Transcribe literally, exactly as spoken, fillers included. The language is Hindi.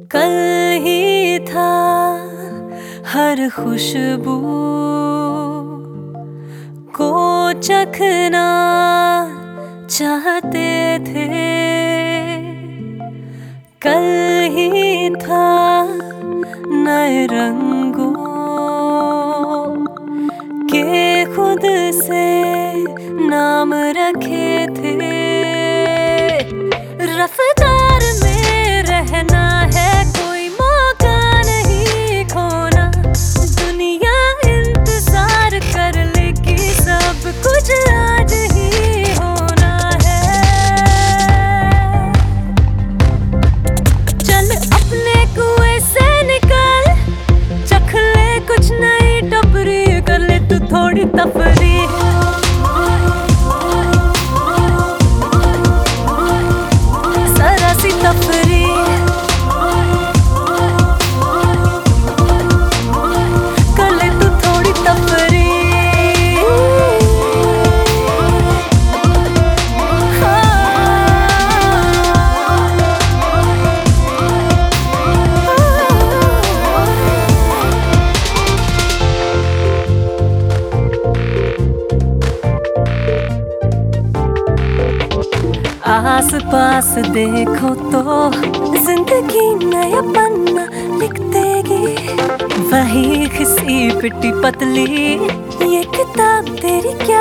कल ही था हर खुशबू को चखना चाहते थे। कल ही था नए रंगों के खुद से नाम रखे थे। रफ्तार में रहना है, कोई मौका नहीं खोना। दुनिया इंतजार कर लेगी, सब कुछ आज ही होना है। चल अपने कुएं से निकल, चख ले कुछ नई टपरी, कर ले तू थोड़ी तफरी। तफरी कर ले तू थोड़ी तफरी। आस पास देखो तो जिंदगी नया पन्ना लिख देगी। वही घिसी पिटी पतली ये किताब तेरी क्या